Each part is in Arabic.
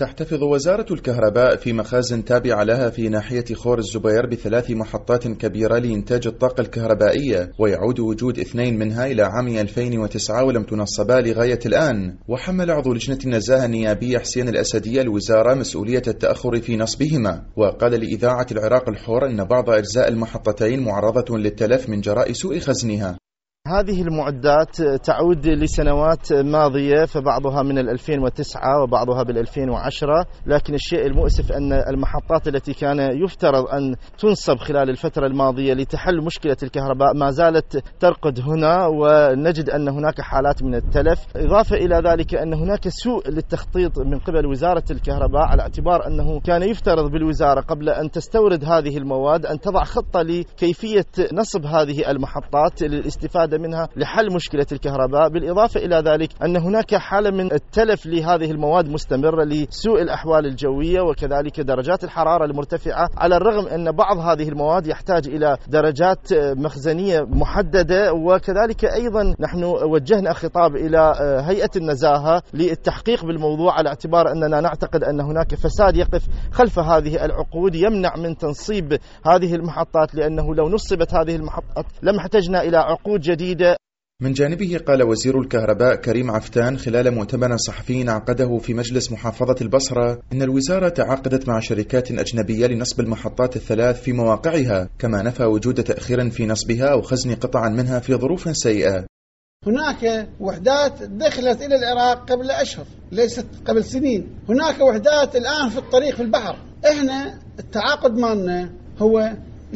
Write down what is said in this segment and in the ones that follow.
تحتفظ وزارة الكهرباء في مخازن تابعة لها في ناحية خور الزبير ب3 محطات كبيرة لإنتاج الطاقة الكهربائية، ويعود وجود 2 منها إلى عام 2009 ولم تنصبا لغاية الآن. وحمل عضو لجنة النزاهة النيابية حسين الأسدية الوزارة مسؤولية التأخر في نصبهما، وقال لإذاعة العراق الحر أن بعض أجزاء المحطتين معرضة للتلف من جراء سوء خزنها. هذه المعدات تعود لسنوات ماضية، فبعضها من 2009 وبعضها بال2010، لكن الشيء المؤسف أن المحطات التي كان يفترض أن تنصب خلال الفترة الماضية لتحل مشكلة الكهرباء ما زالت ترقد هنا، ونجد أن هناك حالات من التلف. إضافة إلى ذلك أن هناك سوء للتخطيط من قبل وزارة الكهرباء، على اعتبار أنه كان يفترض بالوزارة قبل أن تستورد هذه المواد أن تضع خطة لكيفية نصب هذه المحطات للاستفادة منها لحل مشكلة الكهرباء. بالإضافة إلى ذلك أن هناك حالة من التلف لهذه المواد مستمرة لسوء الأحوال الجوية وكذلك درجات الحرارة المرتفعة، على الرغم أن بعض هذه المواد يحتاج إلى درجات مخزنية محددة. وكذلك أيضا نحن وجهنا خطاب إلى هيئة النزاهة للتحقيق بالموضوع، على اعتبار أننا نعتقد أن هناك فساد يقف خلف هذه العقود يمنع من تنصيب هذه المحطات، لأنه لو نصبت هذه المحطات لم احتجنا إلى عقود جديدة. من جانبه قال وزير الكهرباء كريم عفتان خلال مؤتمر صحفي عقده في مجلس محافظة البصرة إن الوزارة تعاقدت مع شركات أجنبية لنصب المحطات ال3 في مواقعها، كما نفى وجود تأخير في نصبها أو خزن قطعا منها في ظروف سيئة. هناك وحدات دخلت إلى العراق قبل أشهر، ليست قبل سنين. هناك وحدات الآن في الطريق في البحر. إحنا التعاقد مالنا هو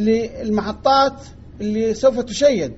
للمحطات اللي سوف تشيد.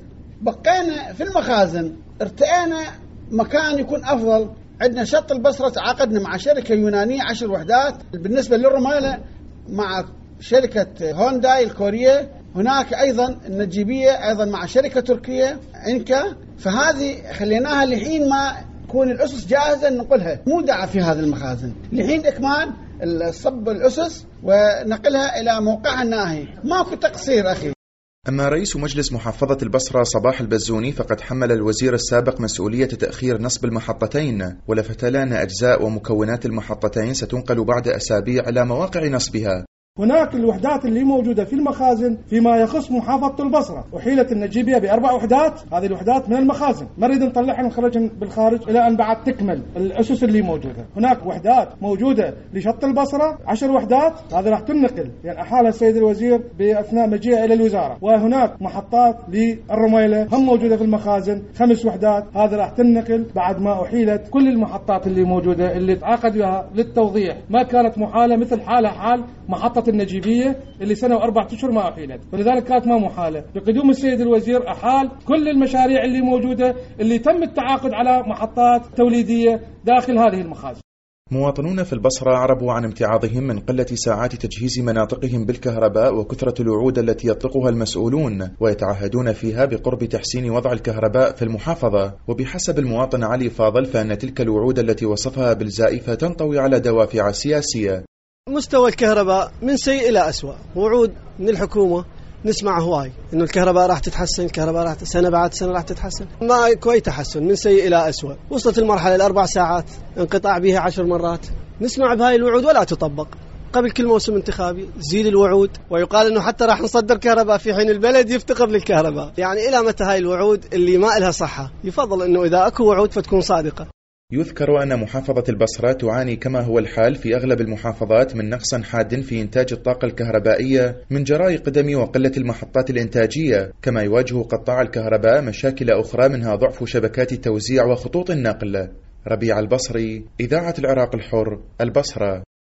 بقينا في المخازن، ارتئينا مكان يكون أفضل. عندنا شط البصرة تعاقدنا مع شركة يونانية 10 وحدات. بالنسبة للرميلة مع شركة هونداي الكورية. هناك أيضا النجيبية أيضا مع شركة تركية إنكا. فهذه خليناها لحين ما تكون الأسس جاهزة ننقلها مودعة في هذه المخازن، لحين إكمال الصب الأسس ونقلها إلى موقعها الناهي. ماكو تقصير أخي. أما رئيس مجلس محافظة البصرة صباح البزوني فقد حمل الوزير السابق مسؤولية تأخير نصب المحطتين، ولفت لأن أجزاء ومكونات المحطتين ستنقل بعد أسابيع إلى مواقع نصبها. هناك الوحدات اللي موجودة في المخازن فيما يخص محافظة البصرة، وحيلة النجيبية ب4 وحدات. هذه الوحدات من المخازن ما نريد نطلعها ونخرجها بالخارج إلى أن بعد تكمل الأسس اللي موجودة. هناك وحدات موجودة لشط البصرة 10 وحدات، هذه راح تنقل يعني أحالها السيد الوزير بأثناء مجيئه إلى الوزارة. وهناك محطات للرميلة هم موجودة في المخازن 5 وحدات، هذه راح تنقل بعد ما أحيلت كل المحطات اللي موجودة اللي تعاقد بها. للتوضيح ما كانت محالة مثل حال محطة النجيبية اللي سنة و4 أشهر ما أحيلت، ولذلك كانت ما محالة. بقدوم السيد الوزير أحال كل المشاريع اللي موجودة اللي تم التعاقد على محطات توليدية داخل هذه المخازن. مواطنون في البصرة عربوا عن امتعاضهم من قلة ساعات تجهيز مناطقهم بالكهرباء وكثرة الوعود التي يطلقها المسؤولون ويتعهدون فيها بقرب تحسين وضع الكهرباء في المحافظة. وبحسب المواطن علي فاضل فإن تلك الوعود التي وصفها بالزائفة تنطوي على دوافع سياسية. مستوى الكهرباء من سيء إلى أسوأ. وعود من الحكومة نسمع هواي إنه الكهرباء راح تتحسن، الكهرباء راح سنة بعد سنة راح تتحسن. ما كوي تحسن، من سيء إلى أسوأ. وصلت المرحلة ل4 ساعات انقطاع بها 10 مرات. نسمع بهاي الوعود ولا تطبق. قبل كل موسم انتخابي تزيد الوعود ويقال إنه حتى راح نصدر كهرباء في حين البلد يفتقر للكهرباء. يعني إلى متى هاي الوعود اللي ما إلها صحة؟ يفضل إنه إذا أكو وعود فتكون صادقة. يذكر أن محافظة البصرة تعاني كما هو الحال في أغلب المحافظات من نقص حاد في إنتاج الطاقة الكهربائية من جراء قدم وقلة المحطات الإنتاجية، كما يواجه قطاع الكهرباء مشاكل أخرى منها ضعف شبكات التوزيع وخطوط النقل. ربيع البصري، إذاعة العراق الحر، البصرة.